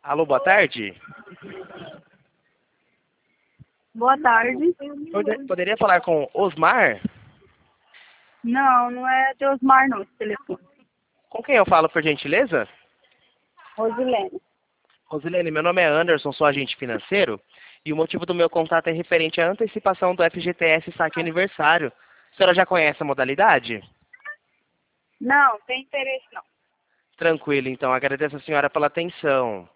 Alô, boa tarde. Boa tarde. Poderia falar com Osmar? Não, não é de Osmar não, esse telefone. Com quem eu falo, por gentileza? Rosilene. Rosilene, meu nome é Anderson, sou agente financeiro. E o motivo do meu contato é referente à antecipação do FGTS Saque Aniversário. A senhora já conhece a modalidade? Não, tem interesse não. Tranquilo, então. Agradeço a senhora pela atenção.